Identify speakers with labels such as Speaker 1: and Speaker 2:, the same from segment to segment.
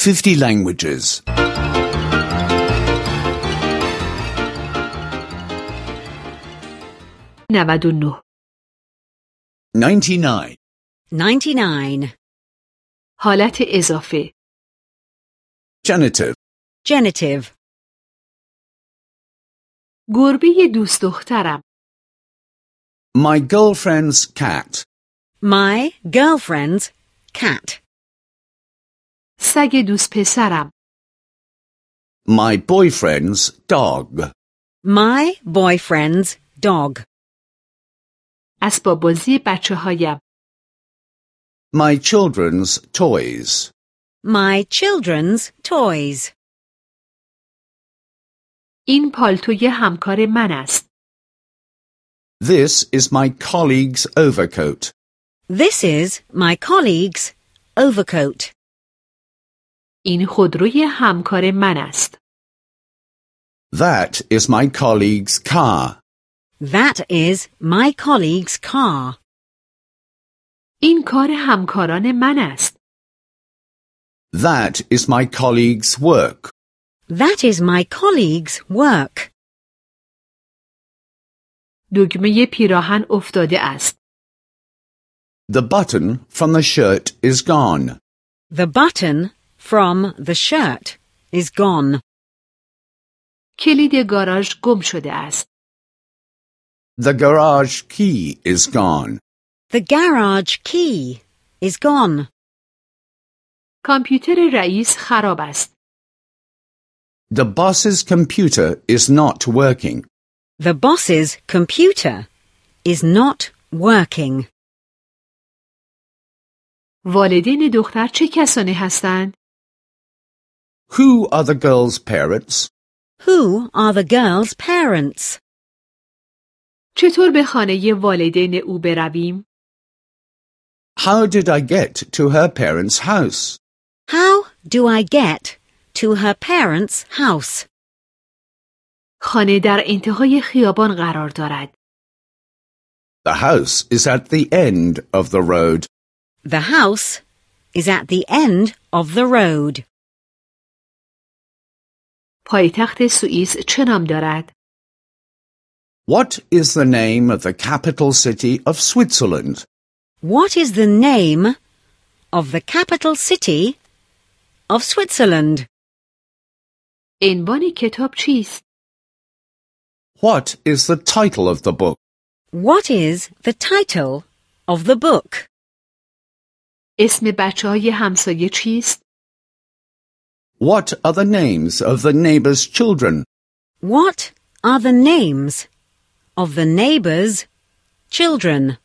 Speaker 1: 50 languages.
Speaker 2: 99
Speaker 1: 99.
Speaker 3: 99.
Speaker 2: حالت اضافه
Speaker 1: Genitive.
Speaker 3: Genitive.
Speaker 2: گربه دوست دخترم
Speaker 1: My girlfriend's cat.
Speaker 3: My girlfriend's cat.
Speaker 2: سگ دوست پسرم
Speaker 1: My boyfriend's dog.
Speaker 3: My boyfriend's dog.
Speaker 2: اسباب بازی بچه هایم
Speaker 1: My children's toys.
Speaker 3: My children's toys.
Speaker 2: این پالتوی همکار من است
Speaker 1: This is my colleague's overcoat.
Speaker 3: This is my colleague's overcoat.
Speaker 2: این خودروی همکار من است
Speaker 1: That is my colleague's car.
Speaker 3: That is my colleague's car.
Speaker 2: این کار همکاران من است
Speaker 1: That is my colleague's work.
Speaker 3: That is my colleague's work.
Speaker 2: دگمه پیراهن افتاده است
Speaker 1: The button from the shirt is gone.
Speaker 3: The button from the shirt is gone.
Speaker 2: کلید گاراژ گم شده است
Speaker 1: The garage key is gone.
Speaker 3: The garage key is gone.
Speaker 2: کامپیوتر رئیس خراب است
Speaker 1: The boss's computer is not working.
Speaker 3: The boss's computer is not working.
Speaker 2: والدین دختر چه کسانی هستند؟
Speaker 1: Who are the girl's parents?
Speaker 3: Who are the girl's parents?
Speaker 2: چطور به خانه والدین او برویم؟
Speaker 1: How did I get to her parents' house?
Speaker 3: How do I get to her parents' house?
Speaker 2: خانه در انتهای خیابان قرار دارد.
Speaker 1: The house is at the end of the road.
Speaker 3: The house is at the end of the road.
Speaker 2: پایتخت سوئیس چه نام دارد؟
Speaker 1: What is the name of the capital city of Switzerland?
Speaker 3: What is the name of the capital city of Switzerland?
Speaker 2: عنوان کتاب چیست؟
Speaker 1: What is the title of the book?
Speaker 3: What is the title of the book?
Speaker 2: اسم بچه‌های همسایه چیست؟
Speaker 1: What are the names of the neighbor's children?
Speaker 3: What are the names of the neighbor's children?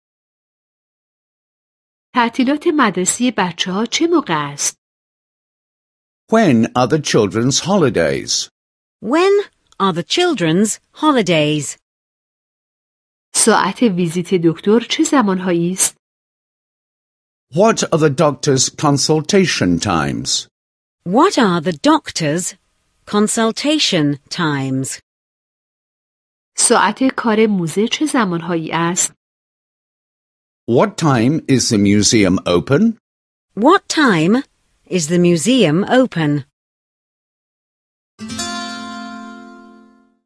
Speaker 2: تعطیلات مدرسه بچه‌ها چه موقع است؟
Speaker 1: When are the children's holidays?
Speaker 3: When are the children's holidays?
Speaker 2: ساعت ویزیت دکتر چه زمانهایی است؟
Speaker 1: What are the doctor's consultation times?
Speaker 3: What are the doctor's consultation times?
Speaker 2: ساعت کار موزه چه زمانهایی است؟
Speaker 1: What time is the museum open?
Speaker 3: What time is the museum open?